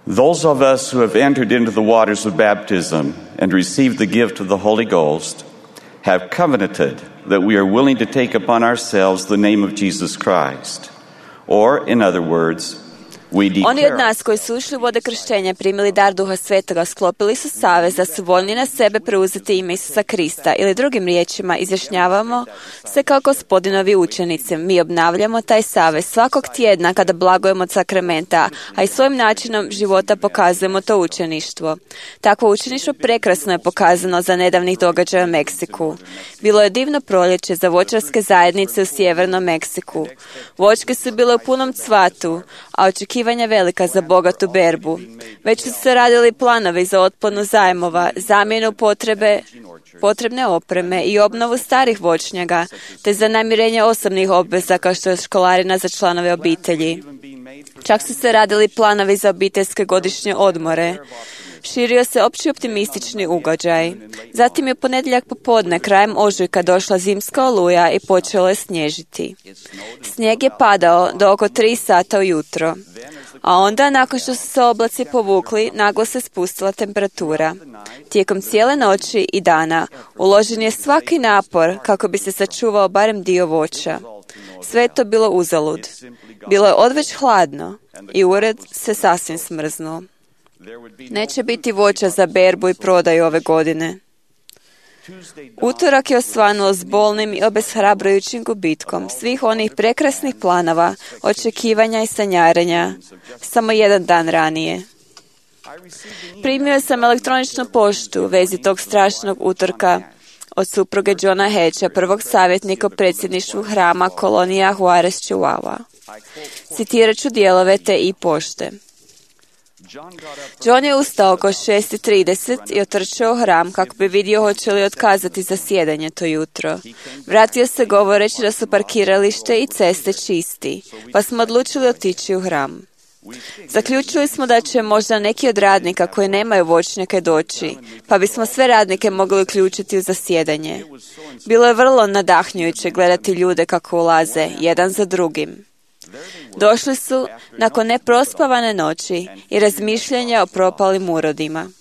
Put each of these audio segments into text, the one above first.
Those of us who have entered into the waters of baptism and received the gift of the Holy Ghost have covenanted that we are willing to take upon ourselves the name of Jesus Christ. Or, in other words, Oni od nas koji su ušli u vode krštenja, primili dar Duha Svetoga, sklopili su savez da su voljni na sebe preuzeti ime Isusa Krista, ili drugim riječima izjašnjavamo se kao Gospodinovi učenici. Mi obnavljamo taj savez svakog tjedna kada blagujemo od sakramenta, a i svojim načinom života pokazujemo to učeništvo. Takvo učeništvo prekrasno je pokazano za nedavnih događaja u Meksiku. Bilo je divno proljeće za voćarske zajednice u sjevernom Meksiku. Voćke su bile u punom cvatu, a očekivanja velika za bogatu berbu. Već su se radili planovi za otplatu zajmova, zamjenu potrebne opreme i obnovu starih voćnjaka, te za namirenje osobnih obveza kao što je školarina za članove obitelji. Čak su se radili planovi za obiteljske godišnje odmore. Širio se opći optimistični ugođaj. Zatim je ponedjeljak popodne, krajem ožujka, došla zimska oluja i počelo je snježiti. Snijeg je padao do oko 3 sata ujutro. A onda, nakon što su se oblaci povukli, naglo se spustila temperatura. Tijekom cijele noći i dana uložen je svaki napor kako bi se sačuvao barem dio voća. Sve je to bilo uzalud. Bilo je odveć hladno i ured se sasvim smrznuo. Neće biti voća za berbu i prodaju ove godine. Utorak je osvanuo s bolnim i obeshrabrujućim gubitkom svih onih prekrasnih planova, očekivanja i sanjarenja, samo jedan dan ranije. Primio sam elektroničnu poštu u vezi tog strašnog utorka od supruge Johna Hedgea, prvog savjetnika u predsjedništvu hrama kolonija Juarez Chihuahua. Citirat ću dijelove te i pošte. John je ustao oko 6:30 i otrčao u hram kako bi vidio hoće li otkazati zasjedanje to jutro. Vratio se govoreći da su parkiralište i ceste čisti, pa smo odlučili otići u hram. Zaključili smo da će možda neki od radnika koji nemaju voćnjake doći, pa bismo sve radnike mogli uključiti u zasjedanje. Bilo je vrlo nadahnjujuće gledati ljude kako ulaze, jedan za drugim. Došli su nakon neprospavane noći i razmišljanja o propalim urodima.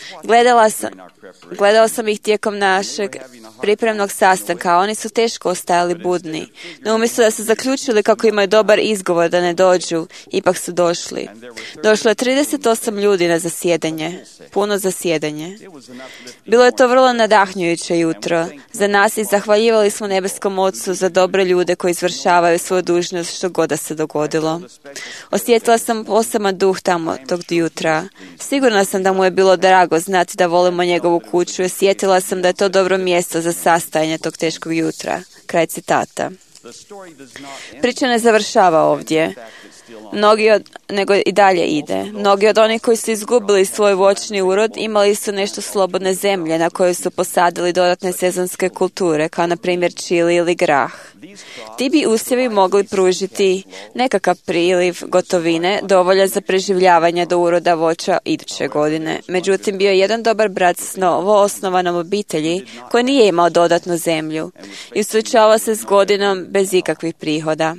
Gledala sam ih tijekom našeg pripremnog sastanka, a oni su teško ostajali budni. No umjesto da su zaključili kako imaju dobar izgovor da ne dođu, ipak su došli. Došlo je 38 ljudi na zasjedanje, puno zasjedanje. Bilo je to vrlo nadahnjujuće jutro za nas i zahvaljivali smo nebeskom Ocu za dobre ljude koji izvršavaju svoju dužnost što god da se dogodilo. Osjetila sam poseban duh tamo tog jutra. Sigurna sam da mu je bilo drago znati da volimo njegovu kuću i osjetila sam da je to dobro mjesto za sastajanje tog teškog jutra. Kraj citata. Priča ne završava ovdje, nego i dalje ide. Mnogi od onih koji su izgubili svoj voćni urod imali su nešto slobodne zemlje na kojoj su posadili dodatne sezonske kulture, kao na primjer čili ili grah. Ti bi usjevi mogli pružiti nekakav priliv gotovine dovoljan za preživljavanje do uroda voća iduće godine. Međutim, bio je jedan dobar brat s novo osnovanom obitelji koji nije imao dodatnu zemlju i suočavao se s godinom bez ikakvih prihoda.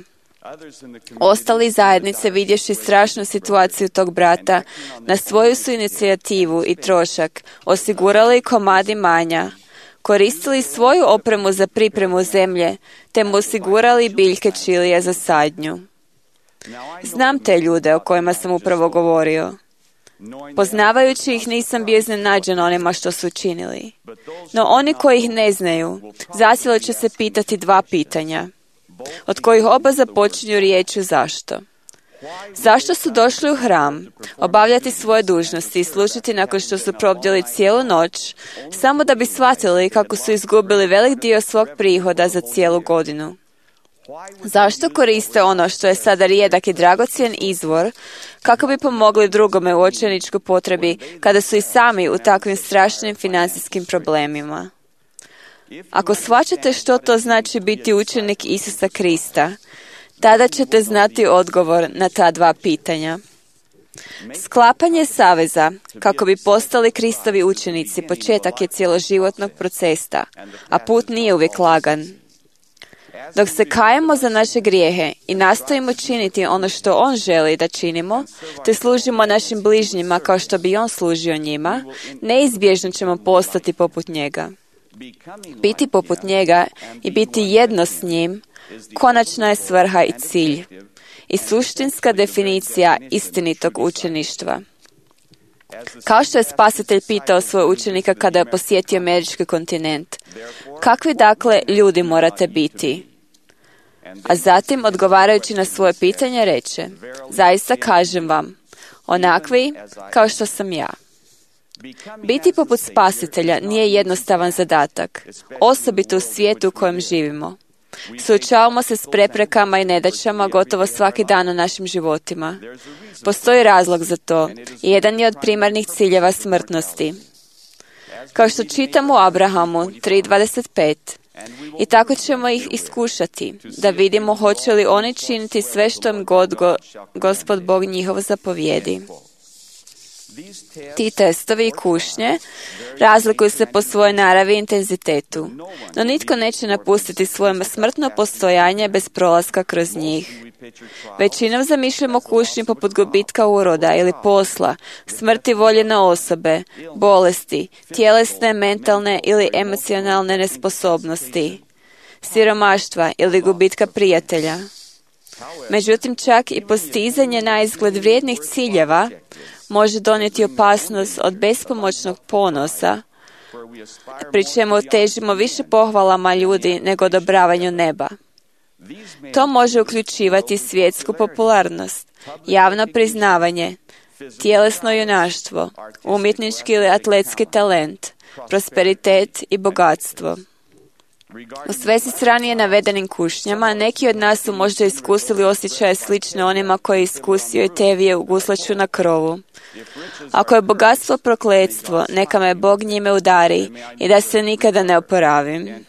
Ostali zajednice, vidjevši strašnu situaciju tog brata, na svoju su inicijativu i trošak osigurali komad imanja, koristili svoju opremu za pripremu zemlje, te mu osigurali biljke čilija za sadnju. Znam te ljude o kojima sam upravo govorio. Poznavajući ih nisam bio iznenađen onima što su učinili. No oni koji ih ne znaju, zacijelo će se pitati 2 pitanja, od kojih oba započinju riječju zašto. Zašto su došli u hram, obavljati svoje dužnosti i služiti nakon što su probdjeli cijelu noć, samo da bi shvatili kako su izgubili velik dio svog prihoda za cijelu godinu? Zašto koriste ono što je sada rijedak i dragocjen izvor, kako bi pomogli drugome u očajničkoj potrebi kada su i sami u takvim strašnim financijskim problemima? Ako shvaćate što to znači biti učenik Isusa Krista, tada ćete znati odgovor na ta 2 pitanja. Sklapanje saveza, kako bi postali Kristovi učenici, početak je cjeloživotnog procesa, a put nije uvijek lagan. Dok se kajemo za naše grijehe i nastojimo činiti ono što On želi da činimo, te služimo našim bližnjima kao što bi On služio njima, neizbježno ćemo postati poput njega. Biti poput njega i biti jedno s njim, konačna je svrha i cilj i suštinska definicija istinitog učeništva. Kao što je Spasitelj pitao svoje učenika kada je posjetio američki kontinent, kakvi dakle ljudi morate biti? A zatim, odgovarajući na svoje pitanje, reče, zaista kažem vam, onakvi kao što sam ja. Biti poput Spasitelja nije jednostavan zadatak, osobito u svijetu u kojem živimo. Suočavamo se s preprekama i nedaćama gotovo svaki dan u našim životima. Postoji razlog za to i jedan je od primarnih ciljeva smrtnosti. Kao što čitamo u Abrahamu 3:25, i tako ćemo ih iskušati, da vidimo hoće li oni činiti sve što im Gospod Bog njihov zapovijedi. Ti testovi i kušnje razlikuju se po svojoj naravi i intenzitetu, no nitko neće napustiti svoje smrtno postojanje bez prolaska kroz njih. Većinom zamišljamo kušnje poput gubitka uroda ili posla, smrti voljene osobe, bolesti, tjelesne, mentalne ili emocionalne nesposobnosti, siromaštva ili gubitka prijatelja. Međutim, čak i postizanje naizgled vrijednih ciljeva može donijeti opasnost od bespomoćnog ponosa, pri čemu težimo više pohvalama ljudi nego odobravanju neba. To može uključivati svjetsku popularnost, javno priznavanje, tjelesno junaštvo, umjetnički ili atletski talent, prosperitet i bogatstvo. U svezi s ranije navedenim kušnjama, neki od nas su možda iskusili osjećaje slične onima koji je iskusio i tevije u guslaču na krovu. Ako je bogatstvo prokletstvo, neka me Bog njime udari i da se nikada ne oporavim.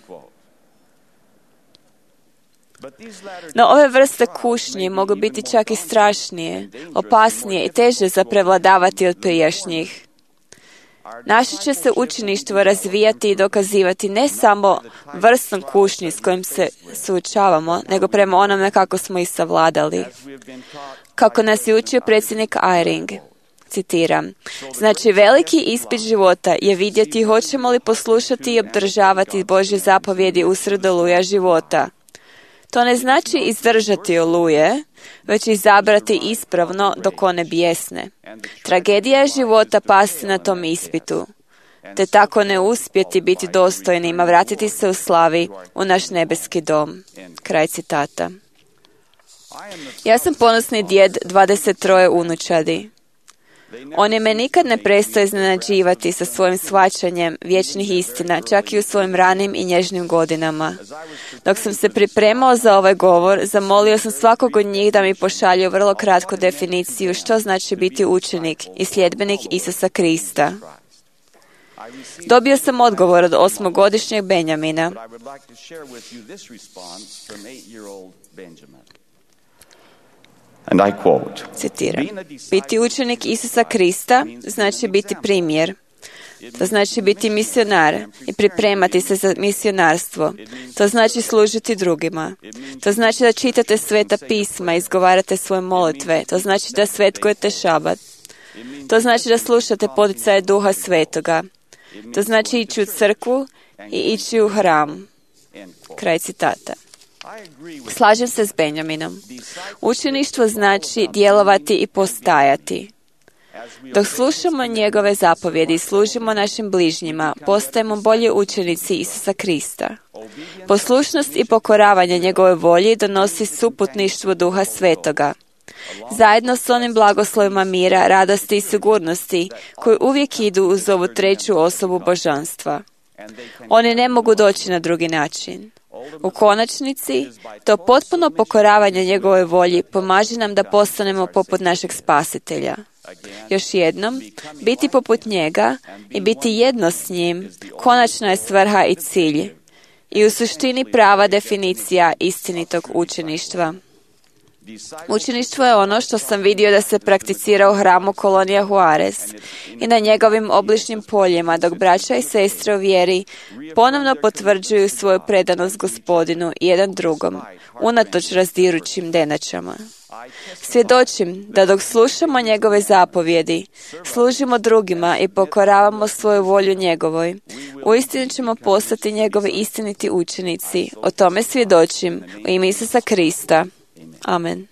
No ove vrste kušnji mogu biti čak i strašnije, opasnije i teže za prevladavati od prijašnjih. Naše će se učeništvo razvijati i dokazivati ne samo vrstom kušnji s kojim se suočavamo, nego prema onome kako smo ih savladali. Kako nas je učio predsjednik Eyring, citiram, znači veliki ispit života je vidjeti hoćemo li poslušati i obdržavati Božje zapovjedi usred oluja života. To ne znači izdržati oluje, već izabrati ispravno dok one bijesne. Tragedija je života pasti na tom ispitu, te tako ne uspjeti biti dostojnima, vratiti se u slavi u naš nebeski dom. Kraj citata. Ja sam ponosni djed 23 unučadi. Oni me nikad ne prestaju iznenađivati sa svojim shvaćanjem vječnih istina, čak i u svojim ranim i nježnim godinama. Dok sam se pripremao za ovaj govor, zamolio sam svakog od njih da mi pošalju vrlo kratku definiciju što znači biti učenik i sljedbenik Isusa Krista. Dobio sam odgovor od 8-godišnjeg Benjamina. And I quote, citiram, biti učenik Isusa Krista znači biti primjer. To znači biti misionar i pripremati se za misionarstvo. To znači služiti drugima. To znači da čitate sveta pisma, izgovarate svoje molitve. To znači da svetkujete šabat. To znači da slušate poticaje Duha Svetoga. To znači ići u crkvu i ići u hram. Kraj citata. Slažem se s Benjaminom. Učeništvo znači djelovati i postajati. Dok slušamo njegove zapovjedi i služimo našim bližnjima, postajemo bolji učenici Isusa Krista. Poslušnost i pokoravanje njegove volji donosi suputništvo Duha Svetoga. Zajedno s onim blagoslovima mira, radosti i sigurnosti koji uvijek idu uz ovu treću osobu božanstva. Oni ne mogu doći na drugi način. U konačnici, to potpuno pokoravanje njegove volji pomaže nam da postanemo poput našeg Spasitelja. Još jednom, biti poput njega i biti jedno s njim, konačna je svrha i cilj i u suštini prava definicija istinitog učeništva. Učeništvo je ono što sam vidio da se prakticira u hramu Kolonija Juarez i na njegovim obližnjim poljima, dok braća i sestre u vjeri ponovno potvrđuju svoju predanost Gospodinu i jedan drugom, unatoč razdirućim nedaćama. Svjedočim da dok slušamo njegove zapovjedi, služimo drugima i pokoravamo svoju volju njegovoj, uistinu ćemo postati njegovi istiniti učenici. O tome svjedočim u ime Isusa Krista. Amen.